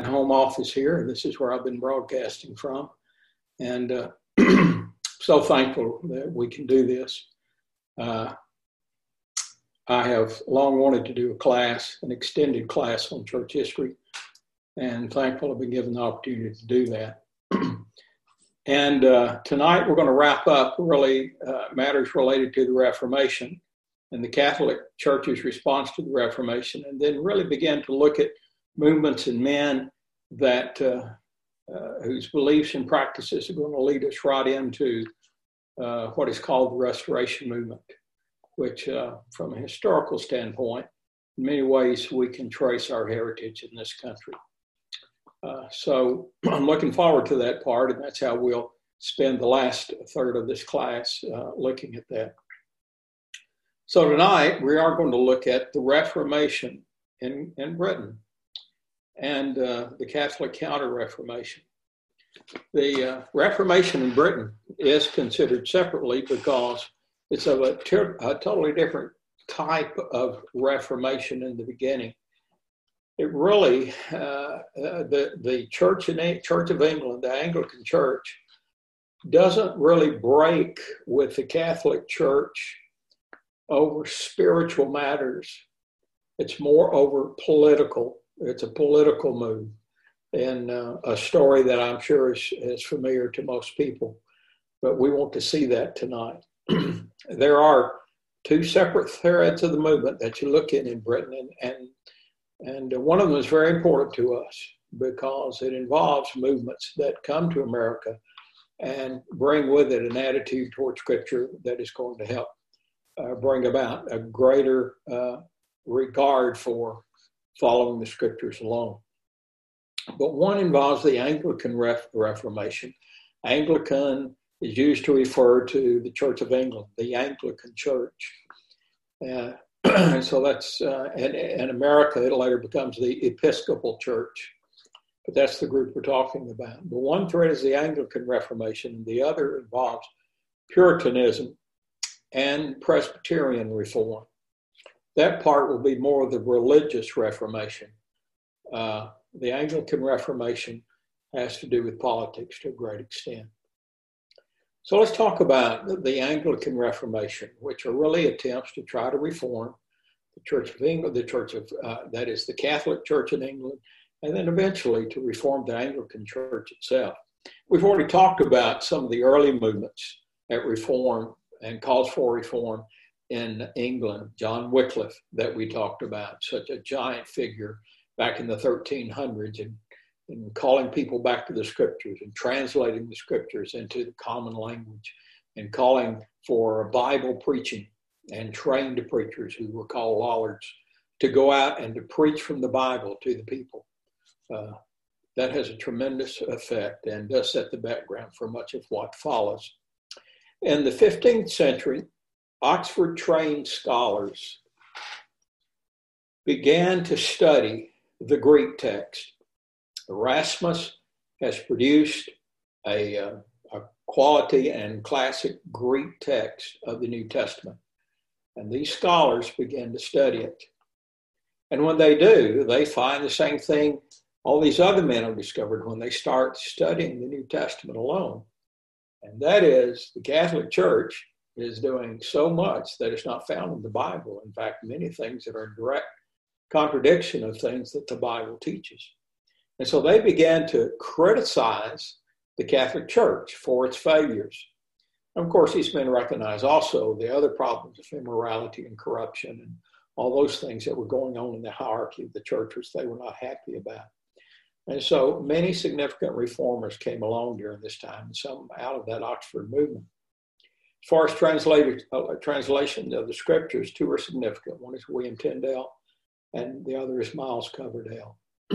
home office here, and this is where I've been broadcasting from. And so thankful that we can do this. I have long wanted to do a class, an extended class on church history, and thankful I've been given the opportunity to do that. And tonight we're going to wrap up really matters related to the Reformation and the Catholic Church's response to the Reformation, and then really begin to look at movements and men that whose beliefs and practices are going to lead us right into what is called the Restoration Movement, which from a historical standpoint, in many ways we can trace our heritage in this country. So I'm looking forward to that part, and that's how we'll spend the last third of this class looking at that. So tonight we are going to look at the Reformation in Britain and the Catholic Counter-Reformation. The Reformation in Britain is considered separately because it's of a totally different type of Reformation in the beginning. It really, the Church of England, the Anglican Church, doesn't really break with the Catholic Church over spiritual matters. It's more over political. It's a political move, and a story that I'm sure is familiar to most people, but we want to see that tonight. There are two separate threads of the movement that you look in Britain, and one of them is very important to us because it involves movements that come to America and bring with it an attitude toward Scripture that is going to help bring about a greater regard for following the Scriptures alone. But one involves the Anglican Reformation. Anglican is used to refer to the Church of England, the Anglican Church. So that's, in America, it later becomes the Episcopal Church. But that's the group we're talking about. The one thread is the Anglican Reformation, and the other involves Puritanism and Presbyterian reform. That part will be more of the religious Reformation. The Anglican Reformation has to do with politics to a great extent. So let's talk about the Anglican Reformation, which are really attempts to try to reform the Church of England, that is the Catholic Church in England, and then eventually to reform the Anglican Church itself. We've already talked about some of the early movements at reform and calls for reform in England. John Wycliffe, that we talked about, such a giant figure back in the 1300s, and calling people back to the Scriptures and translating the Scriptures into the common language and calling for Bible preaching and trained preachers who were called Lollards to go out and to preach from the Bible to the people. That has a tremendous effect and does set the background for much of what follows. In the 15th century, Oxford-trained scholars began to study the Greek text. Erasmus has produced a quality and classic Greek text of the New Testament. And these scholars begin to study it. And when they do, they find the same thing all these other men have discovered when they start studying the New Testament alone. And that is, the Catholic Church is doing so much that is not found in the Bible. In fact, many things that are in direct contradiction of things that the Bible teaches. And so they began to criticize the Catholic Church for its failures. And of course, these men recognize also the other problems of immorality and corruption and all those things that were going on in the hierarchy of the church, which they were not happy about. And so many significant reformers came along during this time, and some out of that Oxford movement. As far as translation of the Scriptures, two are significant. One is William Tyndale, and the other is Miles Coverdale.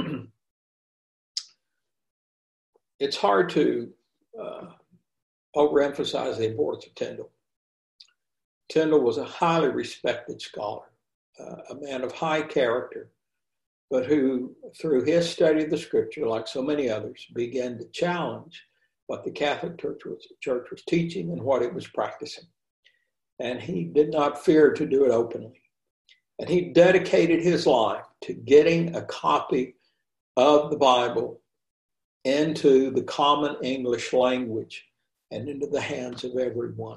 It's hard to overemphasize the importance of Tyndale. Tyndale was a highly respected scholar, a man of high character, but who, through his study of the Scripture, like so many others, began to challenge what the Catholic Church was teaching and what it was practicing. And he did not fear to do it openly. And he dedicated his life to getting a copy of the Bible into the common English language and into the hands of everyone.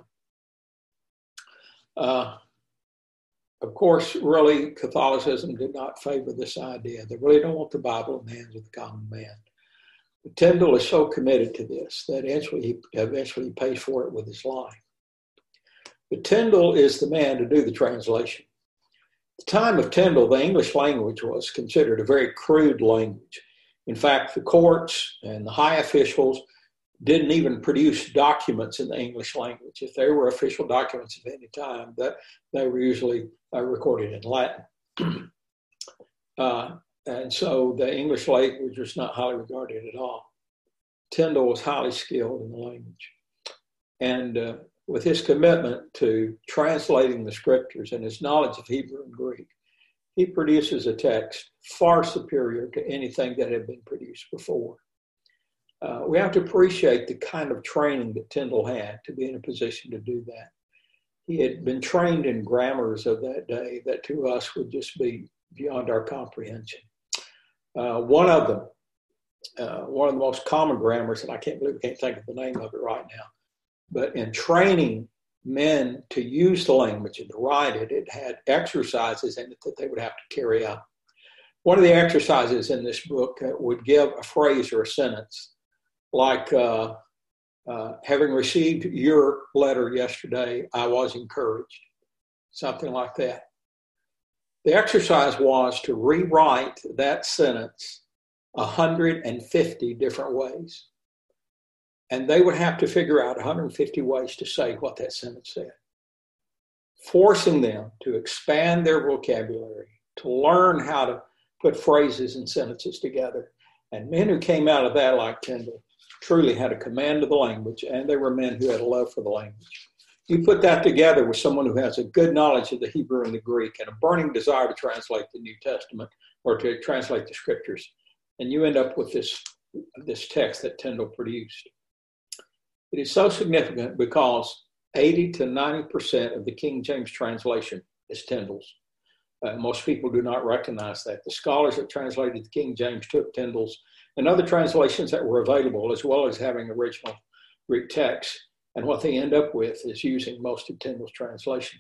Of course, really, Catholicism did not favor this idea. They really don't want the Bible in the hands of the common man. But Tyndale is so committed to this that eventually he pays for it with his life. But Tyndale is the man to do the translation. At the time of Tyndale, the English language was considered a very crude language. In fact, the courts and the high officials didn't even produce documents in the English language. If there were official documents of any time, that they were usually recorded in Latin. And so the English language was not highly regarded at all. Tyndale was highly skilled in the language. And with his commitment to translating the scriptures and his knowledge of Hebrew and Greek, he produces a text far superior to anything that had been produced before. We have to appreciate the kind of training that Tyndale had to be in a position to do that. He had been trained in grammars of that day that to us would just be beyond our comprehension. One of the most common grammars, and I can't think of the name of it right now, but in training men to use the language and to write it, it had exercises in it that they would have to carry out. One of the exercises in this book would give a phrase or a sentence like, having received your letter yesterday, I was encouraged, something like that. The exercise was to rewrite that sentence 150 different ways. And they would have to figure out 150 ways to say what that sentence said, forcing them to expand their vocabulary, to learn how to put phrases and sentences together. And men who came out of that, like Tyndale, truly had a command of the language, and they were men who had a love for the language. You put that together with someone who has a good knowledge of the Hebrew and the Greek and a burning desire to translate the New Testament or to translate the scriptures, and you end up with this text that Tyndale produced. It is so significant because 80 to 90% of the King James translation is Tyndale's. Most people do not recognize that. The scholars that translated the King James took Tyndale's and other translations that were available, as well as having original Greek text. And what they end up with is using most of Tyndale's translation.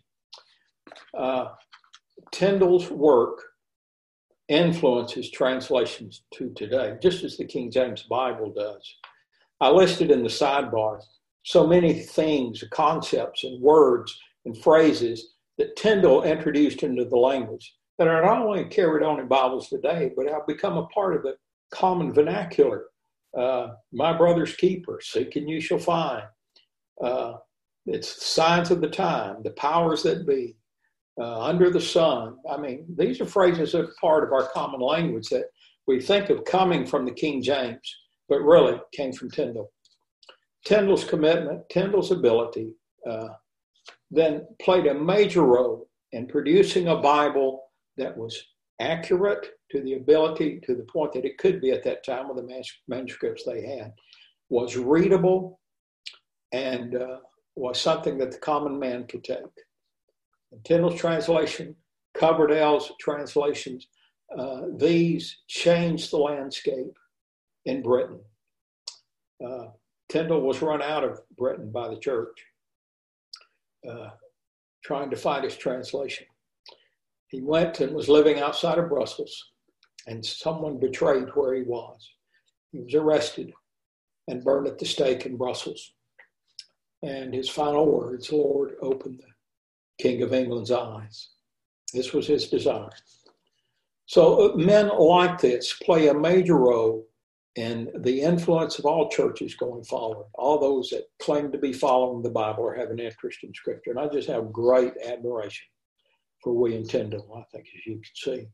Tyndale's work influences translations to today, just as the King James Bible does. I listed in the sidebar so many things, concepts, and words and phrases that Tyndale introduced into the language that are not only carried on in Bibles today, but have become a part of the common vernacular. My brother's keeper, seek and you shall find. It's signs of the time, the powers that be, under the sun. I mean, these are phrases that are part of our common language that we think of coming from the King James, but really came from Tyndale. Tyndale's commitment, Tyndale's ability, then played a major role in producing a Bible that was accurate to the ability, to the point that it could be at that time with the manuscripts they had, was readable, and was something that the common man could take. And Tyndale's translation, Coverdale's translations, these changed the landscape in Britain. Tyndale was run out of Britain by the church, trying to find his translation. He went and was living outside of Brussels, and someone betrayed where he was. He was arrested and burned at the stake in Brussels. And his final words, Lord, open the King of England's eyes. This was his desire. So men like this play a major role in the influence of all churches going forward, all those that claim to be following the Bible or have an interest in Scripture. And I just have great admiration for William Tyndale, I think, as you can see.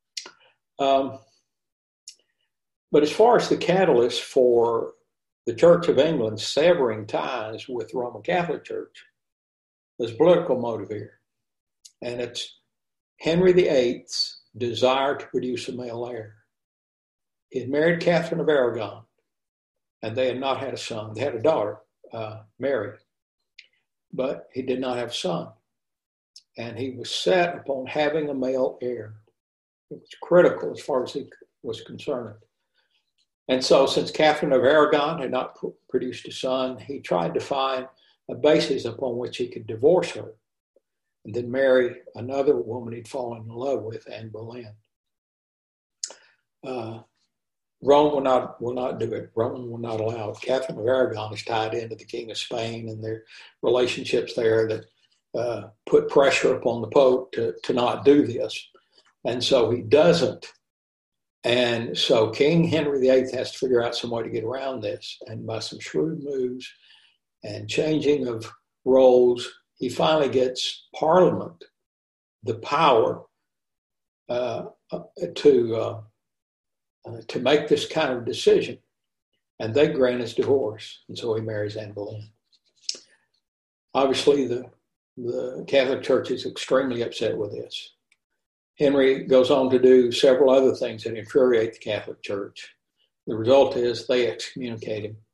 But as far as the catalyst for the Church of England severing ties with the Roman Catholic Church, there's political motive here. And it's Henry VIII's desire to produce a male heir. He had married Catherine of Aragon, and they had not had a son. They had a daughter, Mary, but he did not have a son. And he was set upon having a male heir. It was critical as far as he was concerned. And so since Catherine of Aragon had not produced a son, he tried to find a basis upon which he could divorce her and then marry another woman he'd fallen in love with, Anne Boleyn. Rome will not do it. Rome will not allow it. Catherine of Aragon is tied into the King of Spain and their relationships there that put pressure upon the Pope to not do this. And so he doesn't. And so King Henry VIII has to figure out some way to get around this. And by some shrewd moves and changing of roles, he finally gets Parliament the power to make this kind of decision. And they grant his divorce. And so he marries Anne Boleyn. Obviously, the Catholic Church is extremely upset with this. Henry goes on to do several other things that infuriate the Catholic Church. The result is they excommunicate him.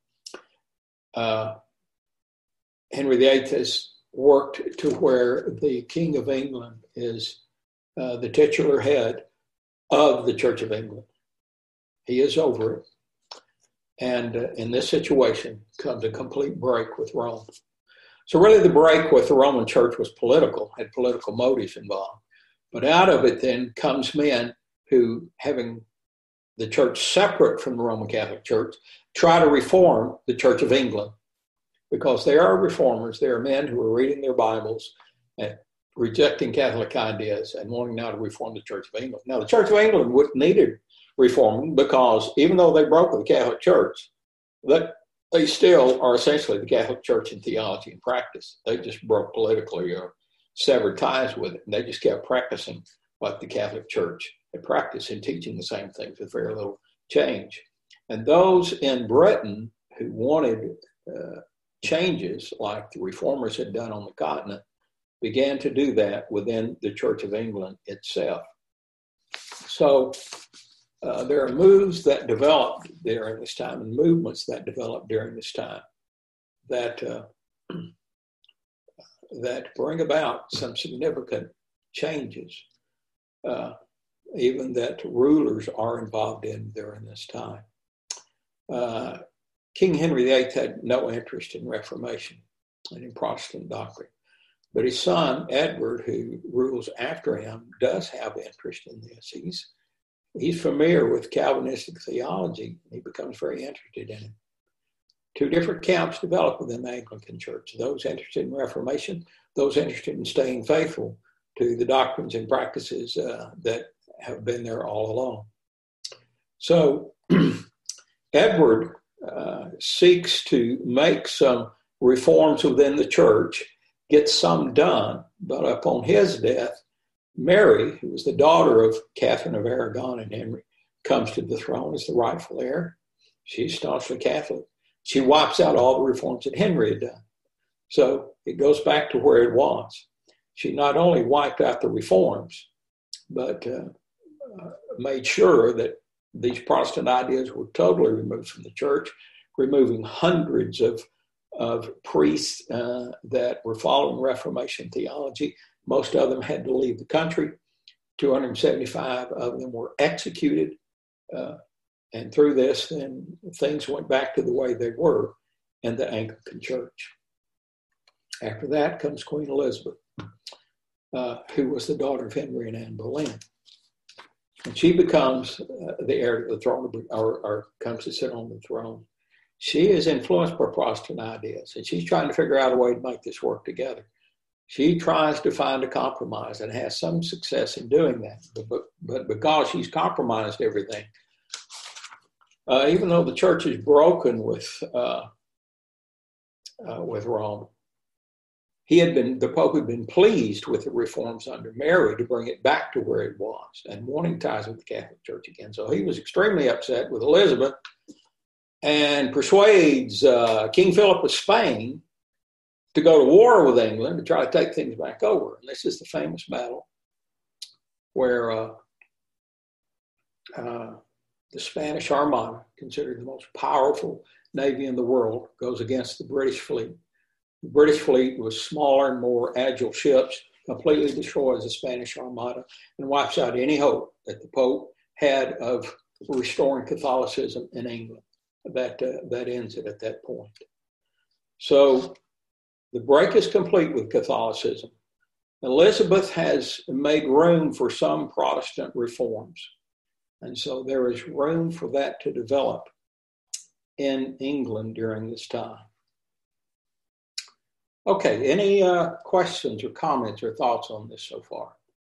Henry VIII has worked to where the King of England is the titular head of the Church of England. He is over it. And in this situation comes a complete break with Rome. So really the break with the Roman Church was political, had political motives involved. But out of it then comes men who, having the church separate from the Roman Catholic Church, try to reform the Church of England. Because they are reformers. They are men who are reading their Bibles and rejecting Catholic ideas and wanting now to reform the Church of England. Now, the Church of England needed reforming because even though they broke with the Catholic Church, they still are essentially the Catholic Church in theology and practice. They just broke politically or severed ties with it. And they just kept practicing what the Catholic Church had practiced in teaching the same things with very little change. And those in Britain who wanted changes like the reformers had done on the continent began to do that within the Church of England itself. So there are moves that developed during this time and movements that developed during this time that that bring about some significant changes, even that rulers are involved in during this time. King Henry VIII had no interest in Reformation and in Protestant doctrine. But his son, Edward, who rules after him, does have interest in this. He's familiar with Calvinistic theology. He becomes very interested in it. Two different camps develop within the Anglican Church. Those interested in Reformation, those interested in staying faithful to the doctrines and practices that have been there all along. So Edward seeks to make some reforms within the church, gets some done, but upon his death, Mary, who was the daughter of Catherine of Aragon and Henry, comes to the throne as the rightful heir. She's staunchly Catholic. She wipes out all the reforms that Henry had done. So it goes back to where it was. She not only wiped out the reforms, but made sure that these Protestant ideas were totally removed from the church, removing hundreds of priests that were following Reformation theology. Most of them had to leave the country. 275 of them were executed. And through this, then things went back to the way they were in the Anglican Church. After that comes Queen Elizabeth, who was the daughter of Henry and Anne Boleyn. And she becomes the heir to the throne, or comes to sit on the throne. She is influenced by Protestant ideas, and she's trying to figure out a way to make this work together. She tries to find a compromise and has some success in doing that. But because she's compromised everything, even though the church is broken with Rome, the Pope had been pleased with the reforms under Mary to bring it back to where it was and wanting ties with the Catholic Church again. So he was extremely upset with Elizabeth and persuades King Philip of Spain to go to war with England to try to take things back over. And this is the famous battle where the Spanish Armada, considered the most powerful navy in the world, goes against the British fleet. The British fleet was smaller and more agile ships, completely destroys the Spanish Armada and wipes out any hope that the Pope had of restoring Catholicism in England. That ends it at that point. So the break is complete with Catholicism. Elizabeth has made room for some Protestant reforms. And so there is room for that to develop in England during this time. Okay, any questions or comments or thoughts on this so far?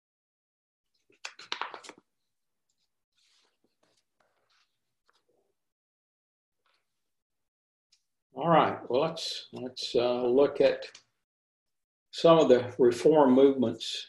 All right, well, let's look at some of the reform movements,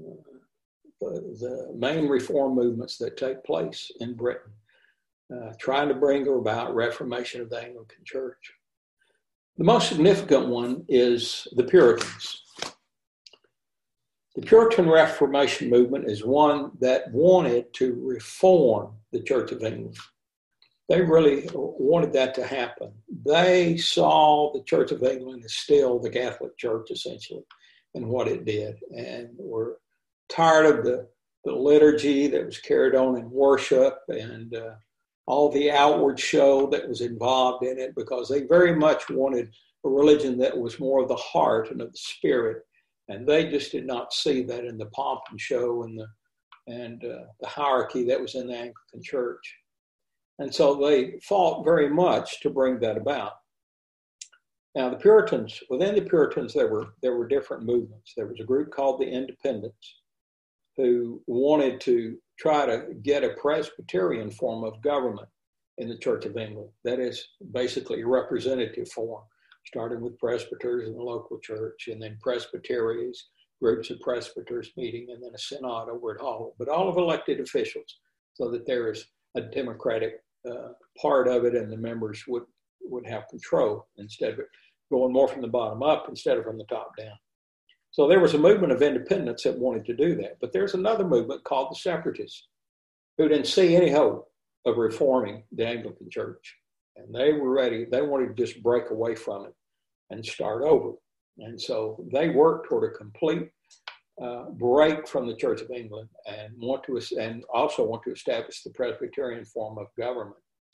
the main reform movements that take place in Britain, trying to bring about reformation of the Anglican Church. The most significant one is the Puritans. The Puritan Reformation movement is one that wanted to reform the Church of England. They really wanted that to happen. They saw the Church of England as still the Catholic Church, essentially, and what it did, and were tired of the liturgy that was carried on in worship and all the outward show that was involved in it, because they very much wanted a religion that was more of the heart and of the spirit, and they just did not see that in the pomp and show and the hierarchy that was in the Anglican Church. And so they fought very much to bring that about. Now, the Puritans, within the Puritans, there were different movements. There was a group called the Independents who wanted to try to get a Presbyterian form of government in the Church of England. That is basically a representative form, starting with presbyters in the local church, and then presbyteries, groups of presbyters meeting, and then a synod over at Hull, but all of elected officials, so that there is a democratic part of it, and the members would have control instead of it going more from the bottom up instead of from the top down. So there was a movement of independents that wanted to do that. But there's another movement called the Separatists who didn't see any hope of reforming the Anglican Church. And they were ready. They wanted to just break away from it and start over. And so they worked toward a complete break from the Church of England and also want to establish the Presbyterian form of government.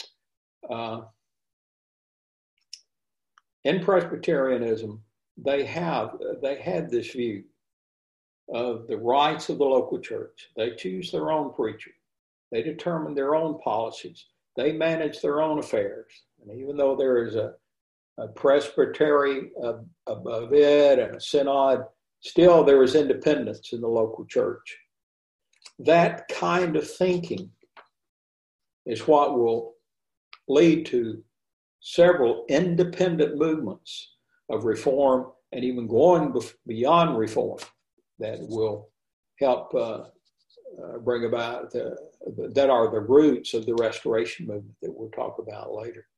In Presbyterianism, they had this view of the rights of the local church. They choose their own preacher. They determine their own policies. They manage their own affairs. And even though there is a presbytery above it and a synod, still there is independence in the local church. That kind of thinking is what will lead to several independent movements of reform and even going beyond reform that will help bring about that are the roots of the Restoration movement that we'll talk about later.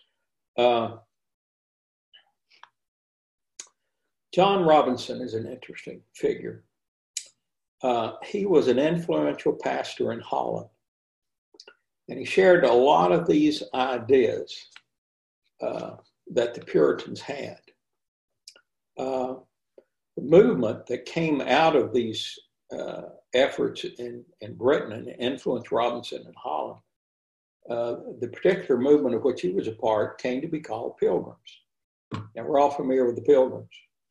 John Robinson is an interesting figure. He was an influential pastor in Holland, and he shared a lot of these ideas that the Puritans had. The movement that came out of these efforts in Britain and influenced Robinson in Holland, the particular movement of which he was a part came to be called Pilgrims. Now, we're all familiar with the Pilgrims.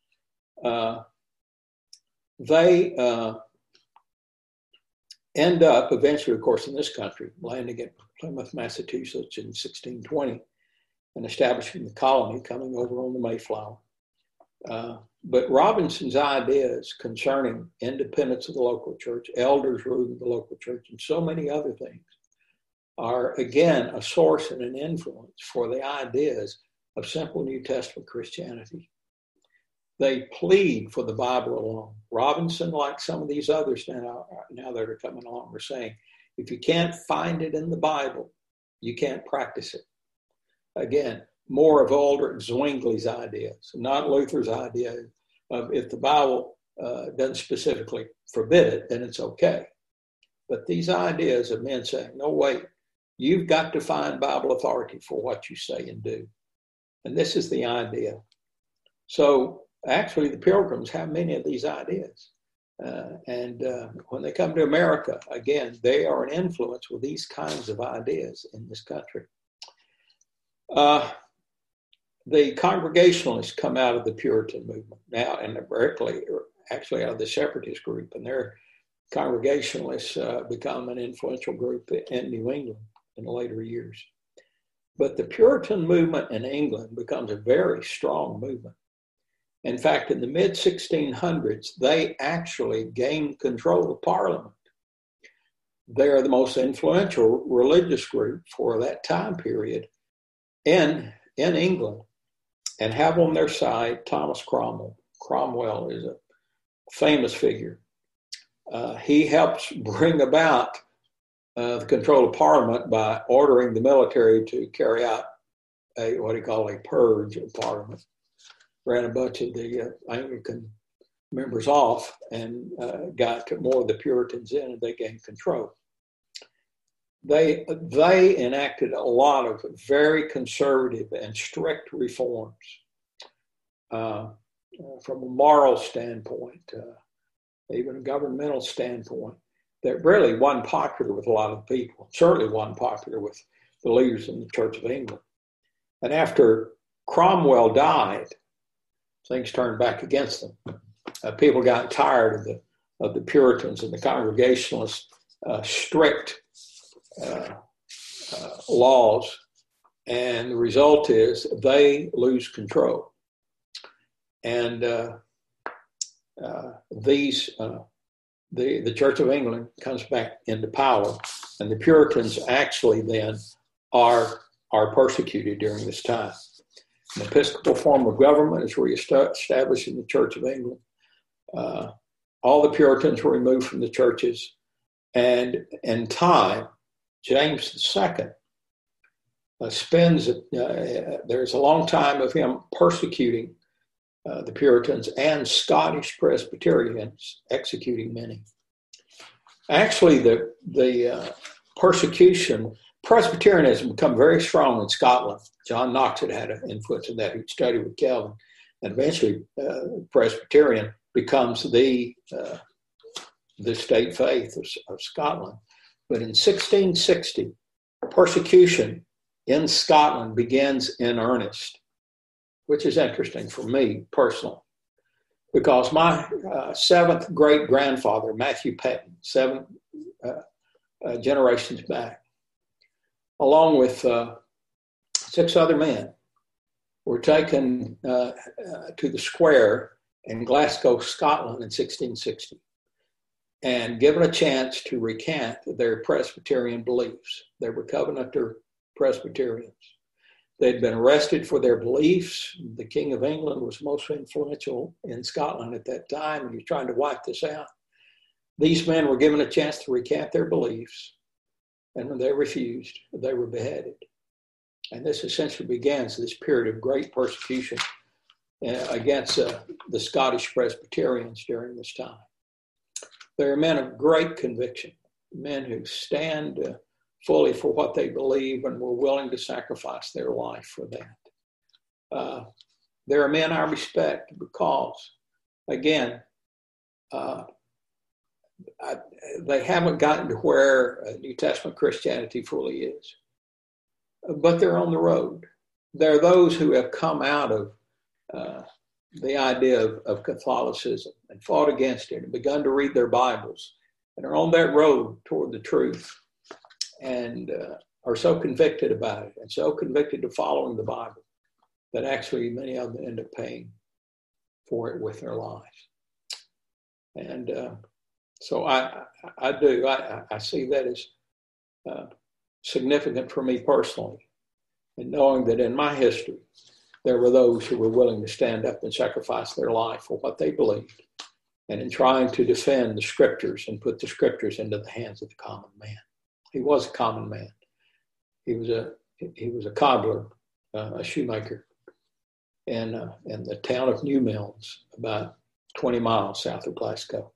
They end up eventually, of course, in this country, landing at Plymouth, Massachusetts in 1620 and establishing the colony, coming over on the Mayflower. But Robinson's ideas concerning independence of the local church, elders ruling the local church, and so many other things are, again, a source and an influence for the ideas of simple New Testament Christianity. They plead for the Bible alone. Robinson, like some of these others now that are coming along, are saying, if you can't find it in the Bible, you can't practice it. Again, more of Aldrich Zwingli's ideas, not Luther's idea of if the Bible doesn't specifically forbid it, then it's okay. But these ideas of men saying, no, wait, you've got to find Bible authority for what you say and do. And this is the idea. So actually, the Pilgrims have many of these ideas. When they come to America, again, they are an influence with these kinds of ideas in this country. The Congregationalists come out of the Puritan movement now, and Berkeley are actually out of the Separatist group, and their Congregationalists become an influential group in New England in the later years. But the Puritan movement in England becomes a very strong movement. In fact, in the mid-1600s, they actually gained control of Parliament. They're the most influential religious group for that time period in England, and have on their side Thomas Cromwell. Cromwell is a famous figure. He helps bring about the control of Parliament by ordering the military to carry out what he called a purge of Parliament. Ran a bunch of the Anglican members off and got more of the Puritans in, and they gained control. They enacted a lot of very conservative and strict reforms from a moral standpoint, even a governmental standpoint, that really wasn't popular with a lot of people, certainly wasn't popular with the leaders in the Church of England. And after Cromwell died, things turned back against them. People got tired of the Puritans and the Congregationalists' strict laws, and the result is they lose control. And the Church of England comes back into power, and the Puritans actually then are persecuted during this time. An Episcopal form of government is reestablished in the Church of England. All the Puritans were removed from the churches, and in time, James II there's a long time of him persecuting the Puritans and Scottish Presbyterians, executing many. Actually, the persecution, Presbyterianism become very strong in Scotland. John Knox had an influence in that. He studied with Calvin, and eventually Presbyterian becomes the state faith of Scotland. But in 1660, persecution in Scotland begins in earnest, which is interesting for me personally, because my seventh great-grandfather, Matthew Patton, 7 generations back, along with 6 other men, were taken to the square in Glasgow, Scotland in 1660, and given a chance to recant their Presbyterian beliefs. They were Covenanter Presbyterians. They'd been arrested for their beliefs. The King of England was most influential in Scotland at that time, and he was trying to wipe this out. These men were given a chance to recant their beliefs, and when they refused, they were beheaded. And this essentially begins this period of great persecution against the Scottish Presbyterians during this time. They are men of great conviction, men who stand fully for what they believe and were willing to sacrifice their life for that. There are men I respect because, again, they haven't gotten to where New Testament Christianity fully is, but they're on the road. There are those who have come out of the idea of Catholicism and fought against it and begun to read their Bibles and are on that road toward the truth and are so convicted about it and so convicted of following the Bible that actually many of them end up paying for it with their lives. And so I see that as significant for me personally, and knowing that in my history, there were those who were willing to stand up and sacrifice their life for what they believed, and in trying to defend the scriptures and put the scriptures into the hands of the common man. He was a common man. He was a cobbler, a shoemaker, in the town of New Mills, about 20 miles south of Glasgow.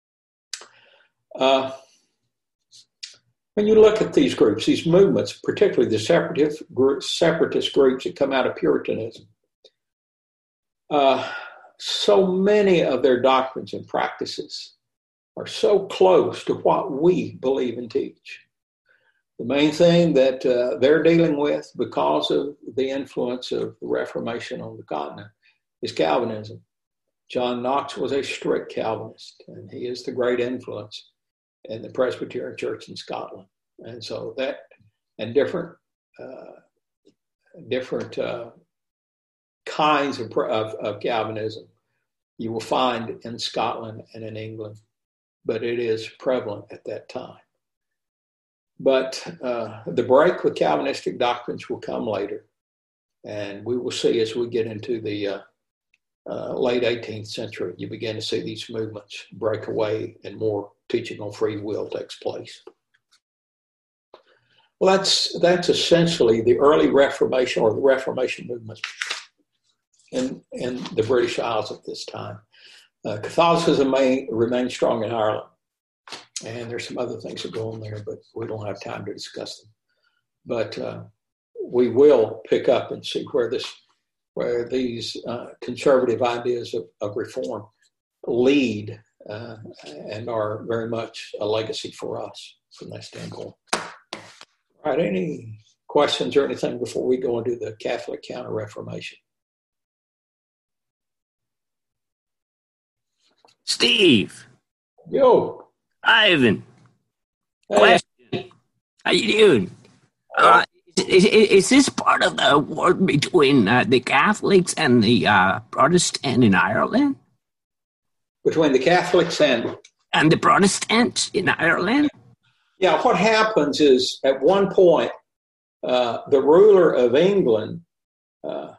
When you look at these groups, these movements, particularly the separatist groups that come out of Puritanism, so many of their doctrines and practices are so close to what we believe and teach. The main thing that they're dealing with because of the influence of the Reformation on the continent is Calvinism. John Knox was a strict Calvinist, and he is the great influence in the Presbyterian Church in Scotland. And so that, and different kinds of Calvinism you will find in Scotland and in England, but it is prevalent at that time. But the break with Calvinistic doctrines will come later, and we will see as we get into the late 18th century, you begin to see these movements break away and more teaching on free will takes place. Well, that's essentially the early Reformation or the Reformation movement in the British Isles at this time. Catholicism may remain strong in Ireland, and there's some other things that go on there, but we don't have time to discuss them. But we will pick up and see where these conservative ideas of reform lead and are very much a legacy for us from that standpoint. All right, any questions or anything before we go into the Catholic Counter-Reformation? Steve. Yo. Ivan. Hey. Question. How you doing? Is this part of the war between the Catholics and the Protestant in Ireland? Between the Catholics and the Protestants in Ireland? Yeah, what happens is at one point, the ruler of England, of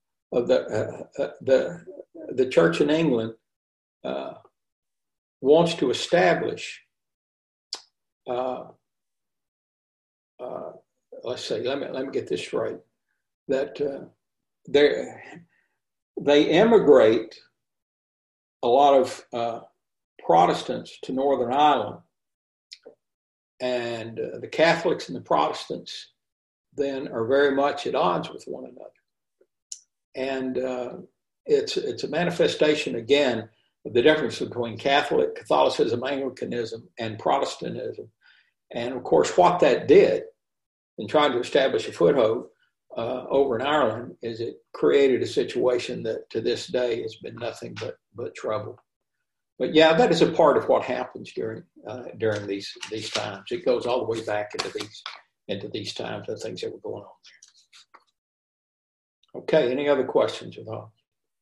the church in England, wants to establish, let's see, let me get this right, that they immigrate a lot of Protestants to Northern Ireland, and the Catholics and the Protestants then are very much at odds with one another. And it's a manifestation, again, of the difference between Catholicism, Anglicanism, and Protestantism. And of course, what that did in trying to establish a foothold over in Ireland is it created a situation that to this day has been nothing but trouble. But yeah, that is a part of what happens during these times. It goes all the way back into these times and things that were going on there. Okay, any other questions or thoughts?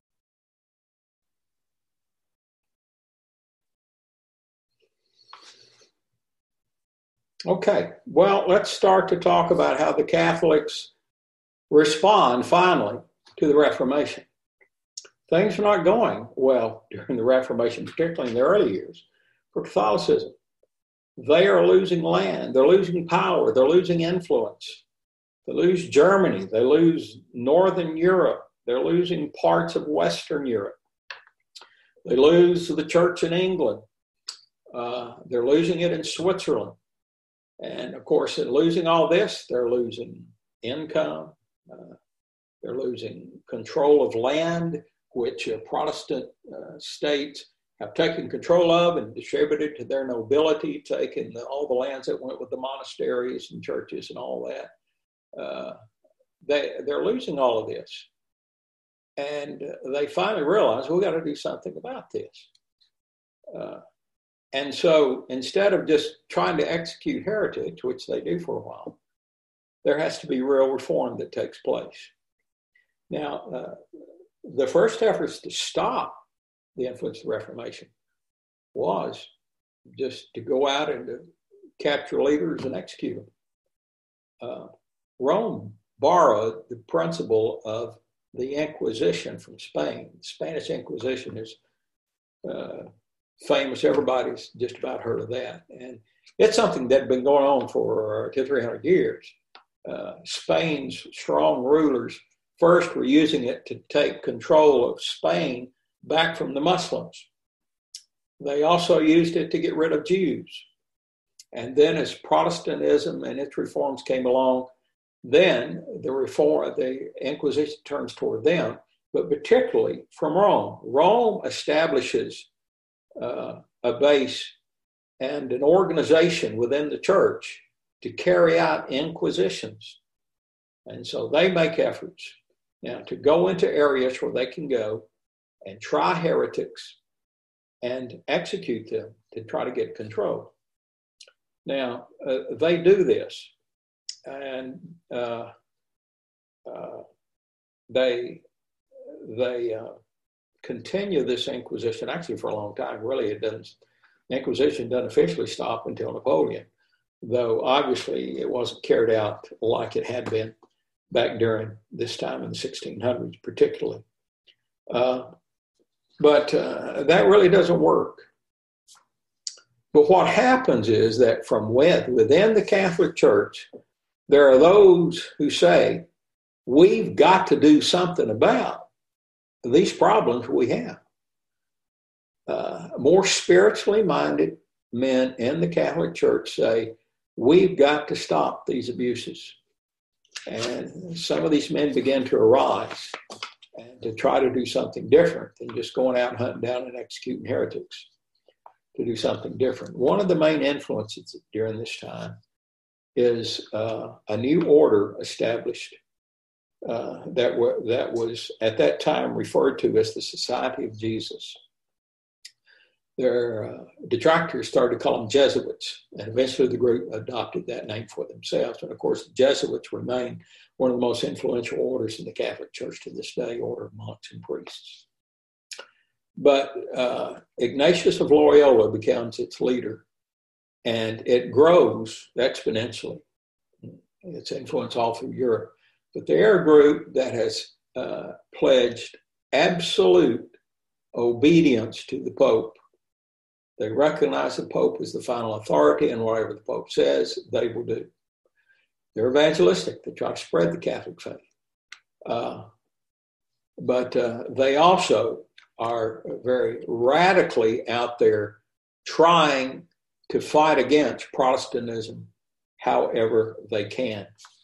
Okay, well, let's start to talk about how the Catholics respond finally to the Reformation. Things were not going well during the Reformation, particularly in the early years, for Catholicism. They are losing land, they're losing power, they're losing influence. They lose Germany, they lose Northern Europe, they're losing parts of Western Europe. They lose the church in England. They're losing it in Switzerland. And of course, in losing all this, they're losing income. They're losing control of land, which Protestant states have taken control of and distributed to their nobility, taking all the lands that went with the monasteries and churches and all that. They're losing all of this. And they finally realize, we've got to do something about this. And so instead of just trying to execute heritage, which they do for a while, there has to be real reform that takes place. Now, the first efforts to stop the influence of the Reformation was just to go out and to capture leaders and execute them. Rome borrowed the principle of the Inquisition from Spain. The Spanish Inquisition is famous. Everybody's just about heard of that. And it's something that had been going on for 200-300 years. Spain's strong rulers first were using it to take control of Spain back from the Muslims. They also used it to get rid of Jews. And then as Protestantism and its reforms came along, then the Inquisition turns toward them, but particularly from Rome. Rome establishes a base and an organization within the church to carry out inquisitions. And so they make efforts now to go into areas where they can go and try heretics and execute them to try to get control. Now, they do this, and they continue this inquisition actually for a long time. Really, the Inquisition doesn't officially stop until Napoleon, though obviously it wasn't carried out like it had been back during this time in the 1600s, particularly. But that really doesn't work. But what happens is that from within the Catholic Church, there are those who say, we've got to do something about these problems we have. More spiritually minded men in the Catholic Church say, we've got to stop these abuses. And some of these men begin to arise and to try to do something different than just going out and hunting down and executing heretics, to do something different. One of the main influences during this time is a new order established that was at that time referred to as the Society of Jesus. Their detractors started to call them Jesuits, and eventually the group adopted that name for themselves. And of course, the Jesuits remain one of the most influential orders in the Catholic Church to this day, order of monks and priests. But Ignatius of Loyola becomes its leader, and it grows exponentially. Its influence all through Europe. But they're a group that has pledged absolute obedience to the Pope. They recognize the Pope as the final authority, and whatever the Pope says, they will do. They're evangelistic. They try to spread the Catholic faith. But they also are very radically out there trying to fight against Protestantism however they can.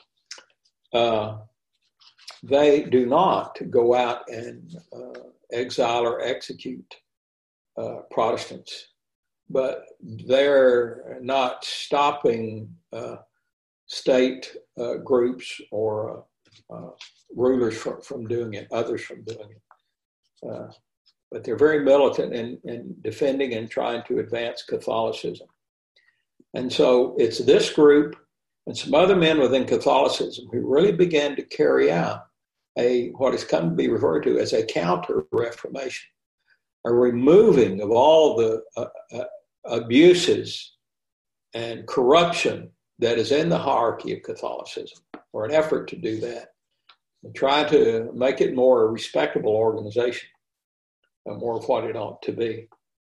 They do not go out and exile or execute Protestants, but they're not stopping state groups or rulers from doing it, others from doing it. But they're very militant in defending and trying to advance Catholicism. And so it's this group and some other men within Catholicism who really began to carry out what has come to be referred to as a counter-reformation, a removing of all the abuses and corruption that is in the hierarchy of Catholicism, or an effort to do that, and try to make it more a respectable organization, more of what it ought to be.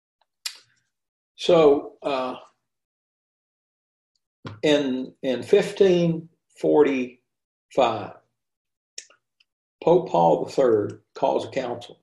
So in 1545, Pope Paul III calls a council.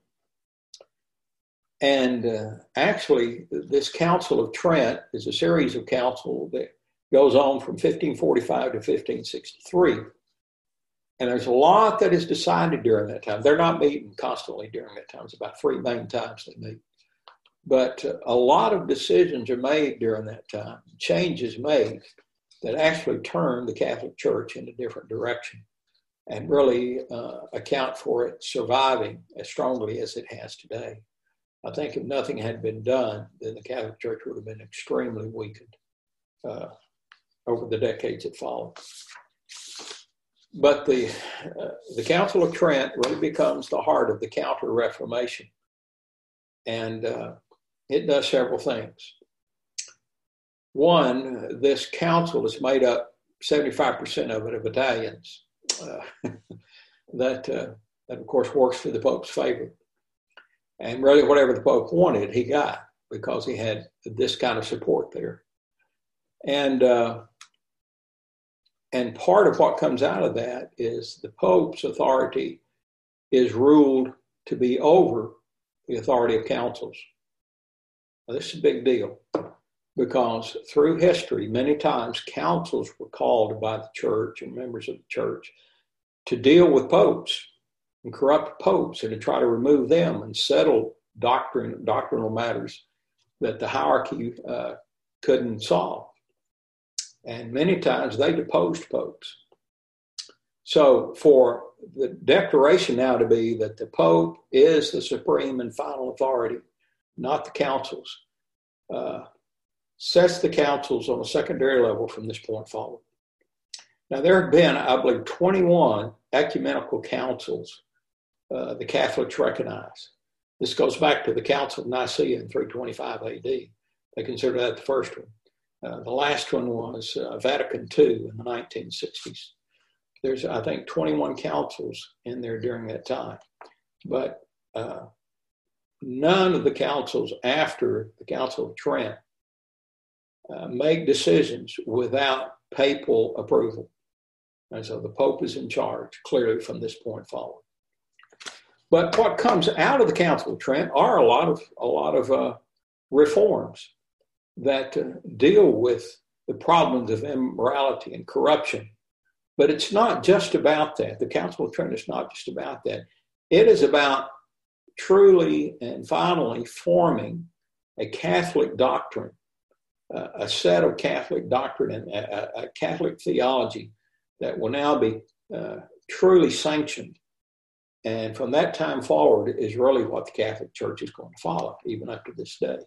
And actually, this Council of Trent is a series of councils that goes on from 1545 to 1563. And there's a lot that is decided during that time. They're not meeting constantly during that time. It's about 3 main times they meet. But a lot of decisions are made during that time, changes made that actually turn the Catholic Church in a different direction and really account for it surviving as strongly as it has today. I think if nothing had been done, then the Catholic Church would have been extremely weakened over the decades that followed. But the Council of Trent really becomes the heart of the Counter-Reformation. And it does several things. One, this council is made up 75% of it of Italians. That of course works for the Pope's favor. And really whatever the Pope wanted, he got, because he had this kind of support there. And part of what comes out of that is the Pope's authority is ruled to be over the authority of councils. Now, this is a big deal, because through history, many times councils were called by the church and members of the church to deal with popes and corrupt popes and to try to remove them and settle doctrinal matters that the hierarchy couldn't solve. And many times they deposed popes. So for the declaration now to be that the Pope is the supreme and final authority, not the councils, sets the councils on a secondary level from this point forward. Now, there have been, I believe, 21 ecumenical councils the Catholics recognize. This goes back to the Council of Nicaea in 325 AD. They consider that the first one. The last one was Vatican II in the 1960s. There's, I think, 21 councils in there during that time. But none of the councils after the Council of Trent make decisions without papal approval. And so the Pope is in charge, clearly, from this point forward. But what comes out of the Council of Trent are a lot of reforms that deal with the problems of immorality and corruption. But it's not just about that. The Council of Trent is not just about that. It is about truly and finally forming a Catholic doctrine, a set of Catholic doctrine and a Catholic theology that will now be truly sanctioned. And from that time forward is really what the Catholic Church is going to follow, even up to this day.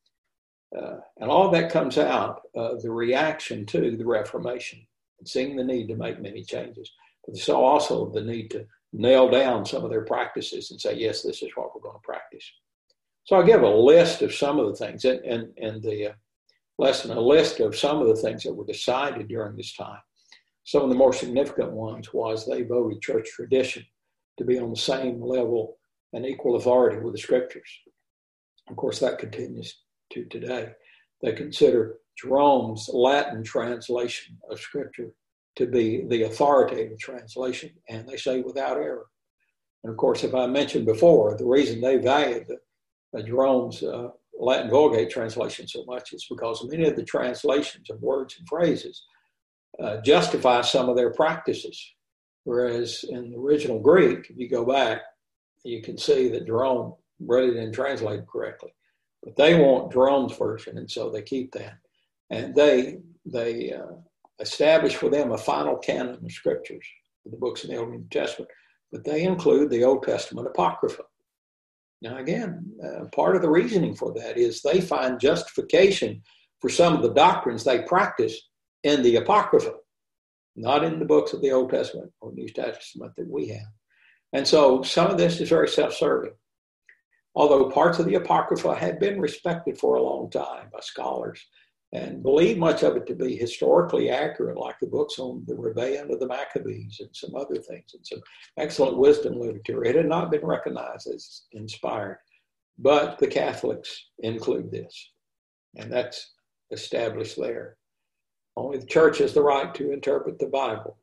And all of that comes out of the reaction to the Reformation, and seeing the need to make many changes. But they saw also the need to nail down some of their practices and say, yes, this is what we're going to practice. So I'll give a list of some of the things, and the lesson, a list of some of the things that were decided during this time. Some of the more significant ones was they voted church tradition to be on the same level and equal authority with the scriptures. Of course, that continues to today. They consider Jerome's Latin translation of scripture to be the authoritative translation, and they say without error. And of course, if I mentioned before, the reason they valued Jerome's Latin Vulgate translation so much is because many of the translations of words and phrases justify some of their practices. Whereas in the original Greek, if you go back, you can see that Jerome really didn't translate it correctly. But they want Jerome's version, and so they keep that. And they establish for them a final canon of scriptures, the books in the Old and New Testament, but they include the Old Testament Apocrypha. Now, again, part of the reasoning for that is they find justification for some of the doctrines they practice in the Apocrypha, not in the books of the Old Testament or New Testament that we have. And so some of this is very self-serving. Although parts of the Apocrypha had been respected for a long time by scholars and believed much of it to be historically accurate, like the books on the rebellion of the Maccabees and some other things, and some excellent wisdom literature, it had not been recognized as inspired. But the Catholics include this, and that's established there. Only the church has the right to interpret the Bible.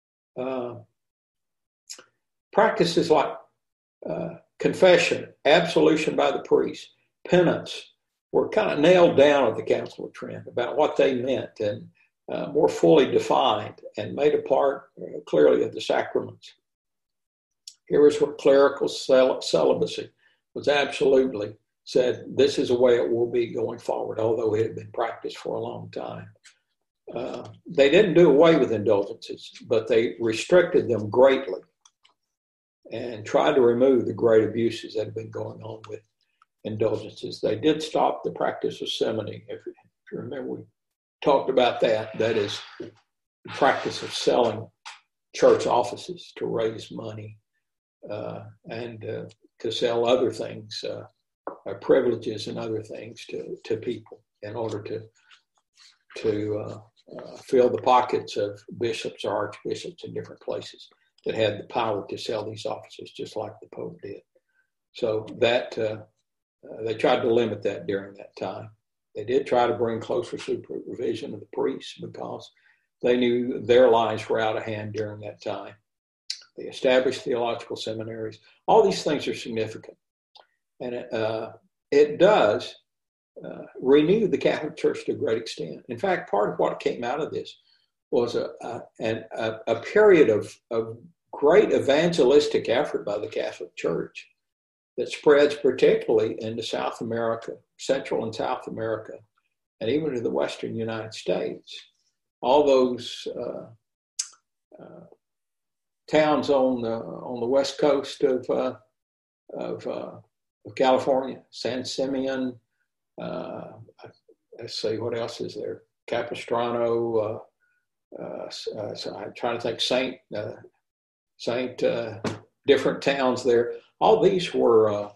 Practices like confession, absolution by the priest, penance were kind of nailed down at the Council of Trent about what they meant and more fully defined and made a part clearly of the sacraments. Here is where clerical celibacy was absolutely said, this is the way it will be going forward, although it had been practiced for a long time. They didn't do away with indulgences, but they restricted them greatly and tried to remove the great abuses that had been going on with indulgences. They did stop the practice of simony. If you remember, we talked about that. That is the practice of selling church offices to raise money and to sell other things, privileges and other things to people in order to fill the pockets of bishops or archbishops in different places that had the power to sell these offices, just like the Pope did. So that they tried to limit that during that time. They did try to bring closer supervision of the priests because they knew their lives were out of hand during that time. They established theological seminaries. All these things are significant. And it does renew the Catholic Church to a great extent. In fact, part of what came out of this was a period of great evangelistic effort by the Catholic Church that spreads particularly into South America, Central and South America, and even to the western United States. All those towns on the west coast of California, San Simeon. Let's see, what else is there? Capistrano. So I'm trying to think. Saint, different towns there. All these were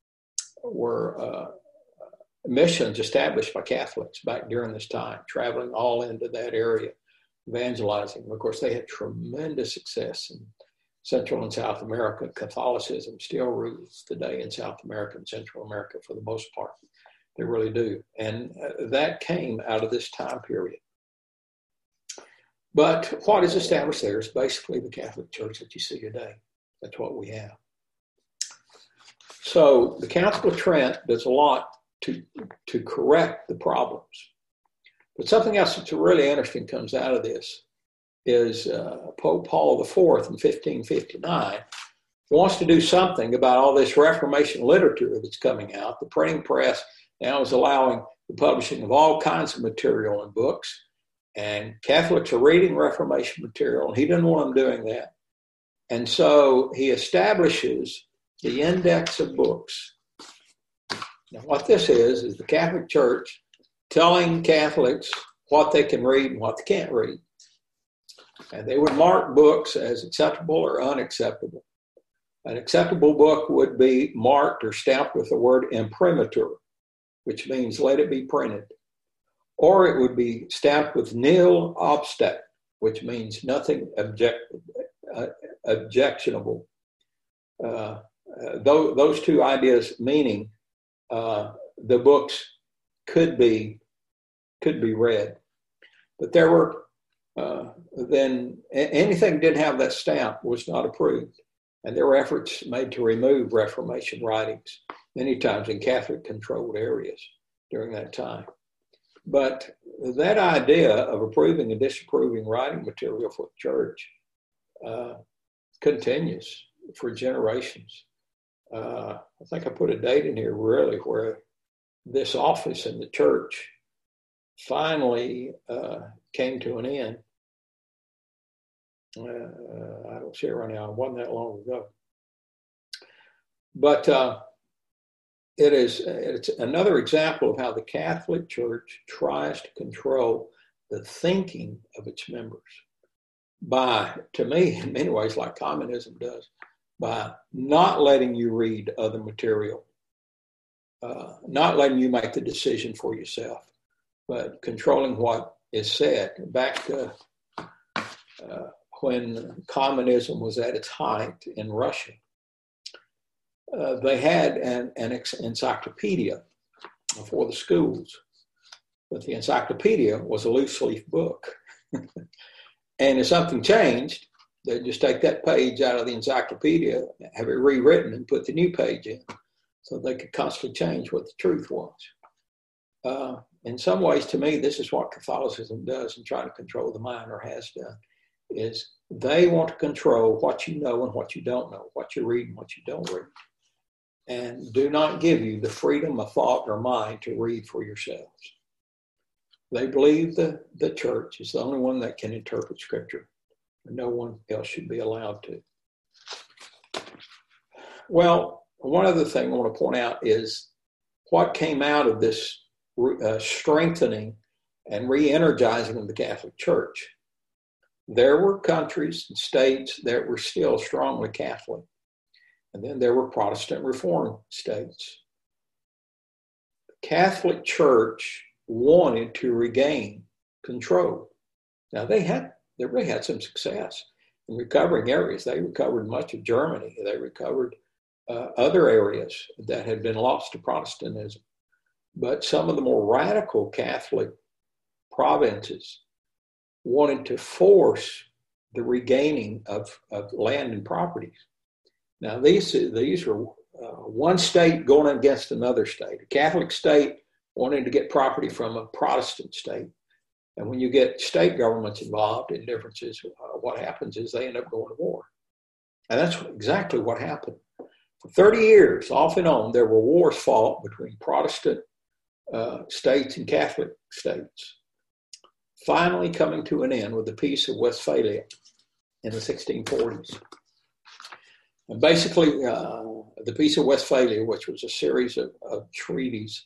missions established by Catholics back during this time, traveling all into that area, evangelizing. Of course, they had tremendous success in Central and South America. Catholicism still rules today in South America and Central America for the most part. They really do. And that came out of this time period. But what is established there is basically the Catholic Church that you see today. That's what we have. So the Council of Trent does a lot to correct the problems. But something else that's really interesting comes out of this is Pope Paul IV in 1559 wants to do something about all this Reformation literature that's coming out. The printing press now is allowing the publishing of all kinds of material and books. And Catholics are reading Reformation material, and he doesn't want them doing that. And so he establishes the Index of Books. Now, what this is the Catholic Church telling Catholics what they can read and what they can't read. And they would mark books as acceptable or unacceptable. An acceptable book would be marked or stamped with the word imprimatur, which means let it be printed. Or it would be stamped with nil obstat, which means nothing objectionable. Those two ideas meaning the books could be read. But there were, then anything that didn't have that stamp was not approved. And there were efforts made to remove Reformation writings, many times in Catholic-controlled areas during that time. But that idea of approving and disapproving writing material for the church continues for generations. I think I put a date in here really where this office in the church finally came to an end. I don't see it right now. It wasn't that long ago. But it's another example of how the Catholic Church tries to control the thinking of its members by, to me, in many ways, like communism does, by not letting you read other material, not letting you make the decision for yourself, but controlling what is said. Back to when communism was at its height in Russia, they had an encyclopedia for the schools, but the encyclopedia was a loose leaf book. And if something changed, they'd just take that page out of the encyclopedia, have it rewritten, and put the new page in, so they could constantly change what the truth was. In some ways, to me, this is what Catholicism does in trying to control the mind, or has done, is they want to control what you know and what you don't know, what you read and what you don't read, and do not give you the freedom of thought or mind to read for yourselves. They believe the church is the only one that can interpret Scripture, and no one else should be allowed to. Well, one other thing I want to point out is what came out of this strengthening and re-energizing of the Catholic Church. There were countries and states that were still strongly Catholic, and then there were Protestant Reformed states. The Catholic Church wanted to regain control. Now they really had some success in recovering areas. They recovered much of Germany. They recovered other areas that had been lost to Protestantism. But some of the more radical Catholic provinces wanted to force the regaining of land and properties. Now, these were one state going against another state. A Catholic state wanted to get property from a Protestant state. And when you get state governments involved in differences, what happens is they end up going to war. And that's exactly what happened. For 30 years, off and on, there were wars fought between Protestant states and Catholic states, finally coming to an end with the Peace of Westphalia in the 1640s. And basically, the Peace of Westphalia, which was a series of treaties,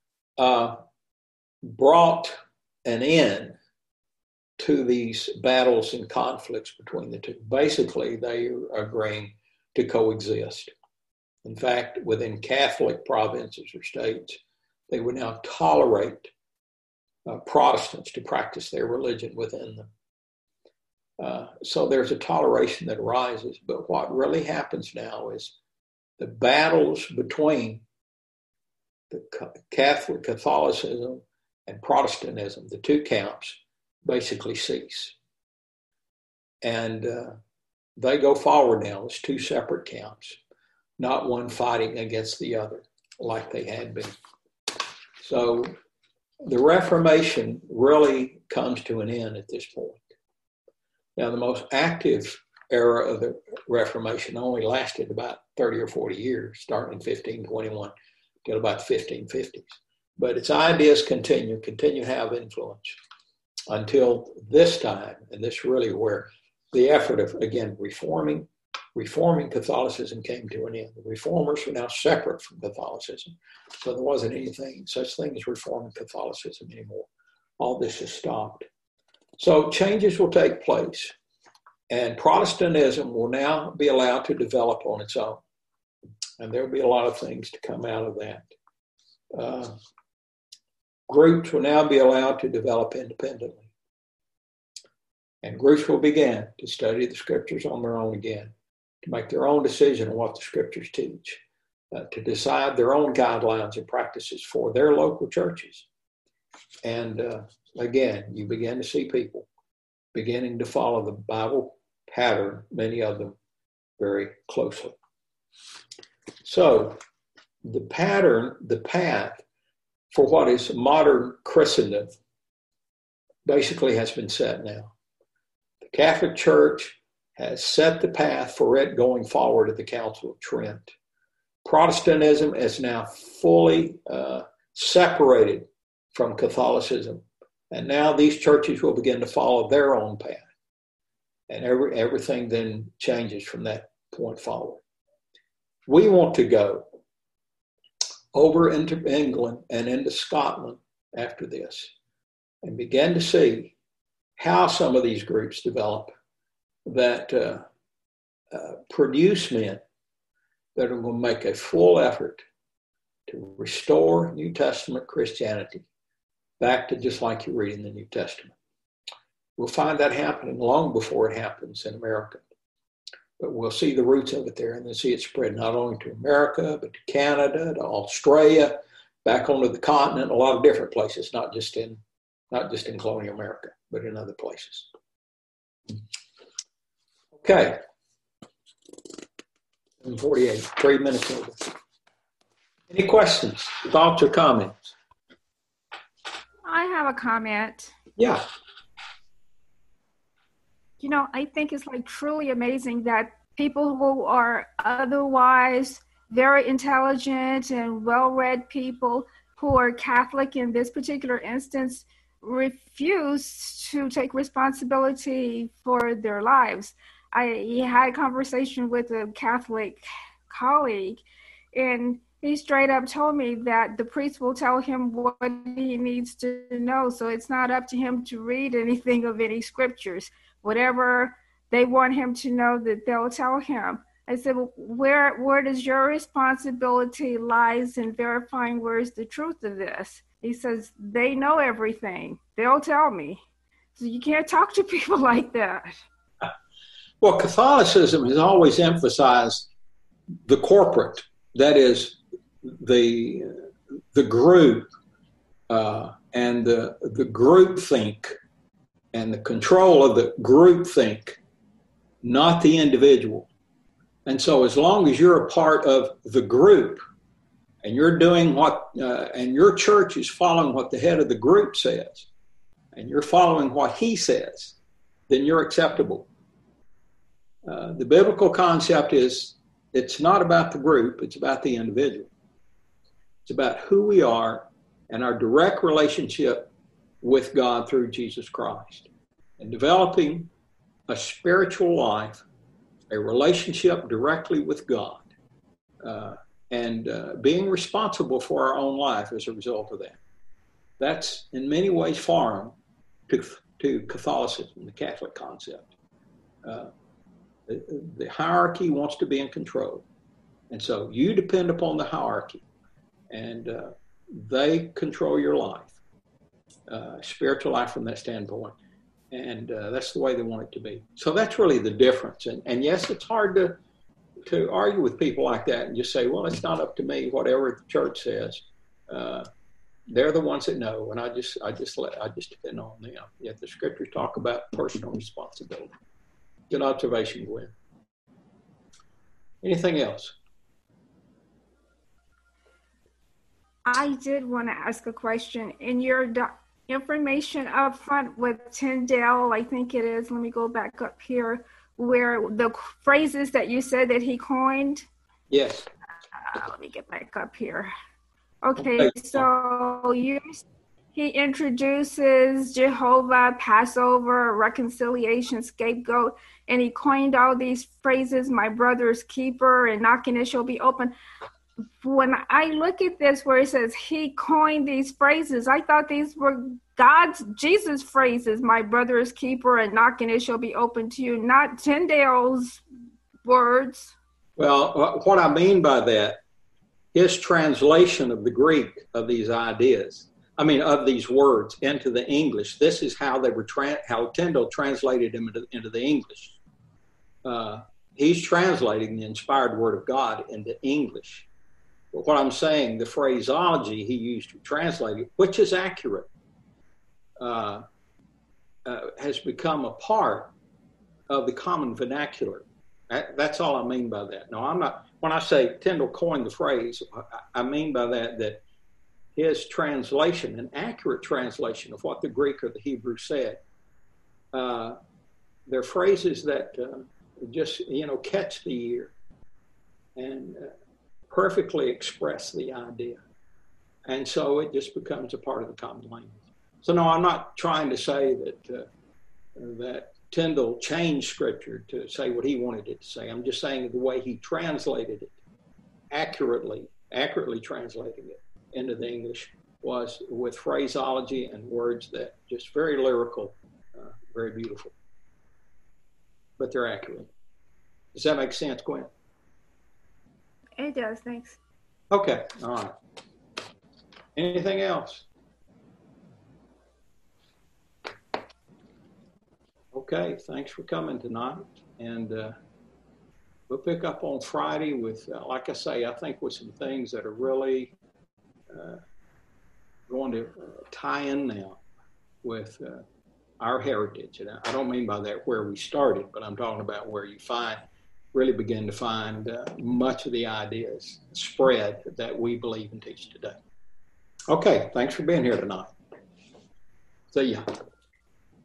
brought an end to these battles and conflicts between the two. Basically, they are agreeing to coexist. In fact, within Catholic provinces or states, they would now tolerate Protestants to practice their religion within them. So there's a toleration that arises. But what really happens now is the battles between the Catholicism and Protestantism, the two camps, basically cease. And they go forward now as two separate camps, not one fighting against the other like they had been. So the Reformation really comes to an end at this point. Now, the most active era of the Reformation only lasted about 30 or 40 years, starting in 1521 till about the 1550s. But its ideas continue to have influence until this time, and this really where the effort of, again, reforming Catholicism came to an end. The reformers were now separate from Catholicism, so there wasn't such thing as reforming Catholicism anymore. All this has stopped. So changes will take place, and Protestantism will now be allowed to develop on its own, and there will be a lot of things to come out of that. Groups will now be allowed to develop independently, and groups will begin to study the scriptures on their own again, to make their own decision on what the scriptures teach, to decide their own guidelines and practices for their local churches. And again, you begin to see people beginning to follow the Bible pattern, many of them very closely. So the path for what is modern Christendom basically has been set now. The Catholic Church has set the path for it going forward at the Council of Trent. Protestantism is now fully separated from Catholicism, and now these churches will begin to follow their own path, and everything then changes from that point forward. We want to go over into England and into Scotland after this and begin to see how some of these groups develop that produce men that are going to make a full effort to restore New Testament Christianity back to just like you read in the New Testament. We'll find that happening long before it happens in America. But we'll see the roots of it there, and then see it spread not only to America, but to Canada, to Australia, back onto the continent, a lot of different places, not just in colonial America, but in other places. Okay. 48, 3 minutes over. Any questions, thoughts, or comments? I have a comment. Yeah. You know, I think it's like truly amazing that people who are otherwise very intelligent and well-read people who are Catholic in this particular instance refuse to take responsibility for their lives. I had a conversation with a Catholic colleague, and he straight up told me that the priest will tell him what he needs to know. So it's not up to him to read anything of any scriptures. Whatever they want him to know, that they'll tell him. I said, well, where does your responsibility lies in verifying where is the truth of this? He says, they know everything. They'll tell me. So you can't talk to people like that. Well, Catholicism has always emphasized the corporate, that is, the group and the group think and the control of the group think, not the individual. And so as long as you're a part of the group and you're doing and your church is following what the head of the group says, and you're following what he says, then you're acceptable. The biblical concept is it's not about the group, it's about the individual. It's about who we are and our direct relationship with God through Jesus Christ, and developing a spiritual life, a relationship directly with God, and being responsible for our own life as a result of that. That's in many ways foreign to Catholicism, the Catholic concept. The hierarchy wants to be in control. And so you depend upon the hierarchy, and they control your life, spiritual life from that standpoint. And that's the way they want it to be. So that's really the difference. And yes, it's hard to argue with people like that and just say, well, it's not up to me, whatever the church says. They're the ones that know, and I just depend on them. Yet the scriptures talk about personal responsibility. Good observation, Gwen. Anything else? I did want to ask a question. In your information up front with Tyndale, I think it is, let me go back up here, where the phrases that you said that he coined. Yes. Let me get back up here. Okay, so he introduces Jehovah, Passover, reconciliation, scapegoat, and he coined all these phrases, my brother's keeper, and knocking it shall be open. When I look at this where it says he coined these phrases, I thought these were Jesus phrases, my brother's keeper and knocking it shall be open to you, not Tyndale's words. Well, what I mean by that, his translation of the Greek of these ideas, of these words into the English, this is how they were how Tyndale translated them into the English. He's translating the inspired word of God into English. But what I'm saying, the phraseology he used to translate it, which is accurate, has become a part of the common vernacular. That's all I mean by that. No, I'm not. When I say Tyndale coined the phrase, I mean by that his translation, an accurate translation of what the Greek or the Hebrew said, they're phrases that just catch the ear and perfectly express the idea, and so it just becomes a part of the common language. So no, I'm not trying to say that Tyndale changed scripture to say what he wanted it to say. I'm just saying the way he translated it, accurately translating it into the English, was with phraseology and words that just very lyrical, very beautiful. But they're accurate. Does that make sense, Gwen? It does, thanks. Okay, all right. Anything else? Okay, thanks for coming tonight. And we'll pick up on Friday with, like I say, I think with some things that are really going to tie in now with our heritage. And I don't mean by that where we started, but I'm talking about where you really begin to find much of the ideas spread that we believe and teach today. Okay, thanks for being here tonight. See ya.